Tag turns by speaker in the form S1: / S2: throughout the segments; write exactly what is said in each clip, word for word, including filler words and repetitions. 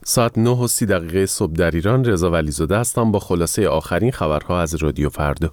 S1: ساعت نه و سی دقیقه صبح در ایران. رضا ولیزاده هستم با خلاصه آخرین خبرها از رادیو فردا.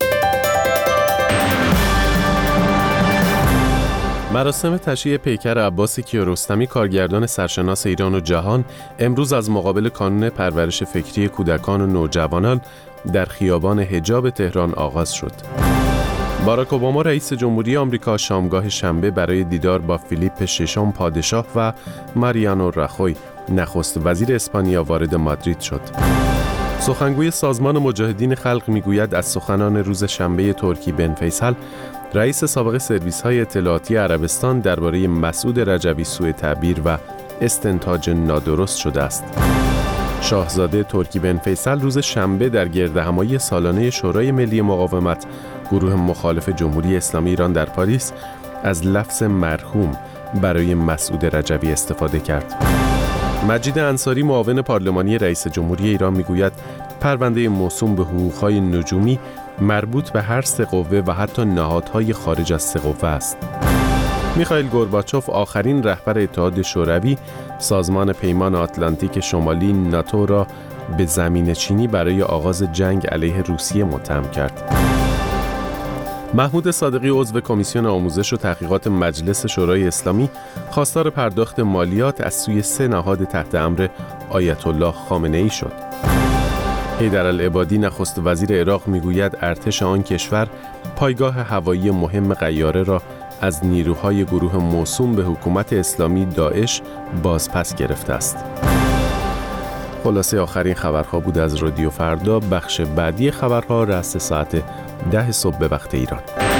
S1: مراسم تشییع پیکر عباس کیارستمی، کارگردان سرشناس ایران و جهان، امروز از مقابل کانون پرورش فکری کودکان و نوجوانان در خیابان حجاب تهران آغاز شد. باراک اوباما رئیس جمهوری آمریکا شامگاه شنبه برای دیدار با فیلیپ ششم پادشاه و ماریانو راخوی نخست وزیر اسپانیا وارد مادرید شد. سخنگوی سازمان مجاهدین خلق میگوید از سخنان روز شنبه ترکی بن فیصل، رئیس سابق سرویس‌های اطلاعاتی عربستان، درباره مسعود رجوی سوء تعبیر و استنتاج نادرست شده است. شاهزاده ترکی بن فیصل روز شنبه در گردهمایی سالانه شورای ملی مقاومت، گروه مخالف جمهوری اسلامی ایران در پاریس، از لفظ مرحوم برای مسعود رجوی استفاده کرد. مجید انصاری، معاون پارلمانی رئیس جمهوری ایران، میگوید پرونده موسوم به حقوق‌های نجومی مربوط به هر سه قوه و حتی نهادهای خارج از سه قوه است. میخائیل گورباچوف، آخرین رهبر اتحاد شوروی، سازمان پیمان آتلانتیک شمالی ناتو را به زمین چینی برای آغاز جنگ علیه روسیه متهم کرد. محمود صادقی، عضو کمیسیون آموزش و تحقیقات مجلس شورای اسلامی، خواستار پرداخت مالیات از سوی سه نهاد تحت امر آیت الله خامنه‌ای شد. حیدرالعبادی، نخست وزیر عراق، میگوید ارتش آن کشور پایگاه هوایی مهم قیاره را از نیروهای گروه موسوم به حکومت اسلامی داعش بازپس گرفته است. خلاصه آخرین خبرها بود از رادیو فردا. بخش بعدی خبرها رأس ساعت ده صبح به وقت ایران.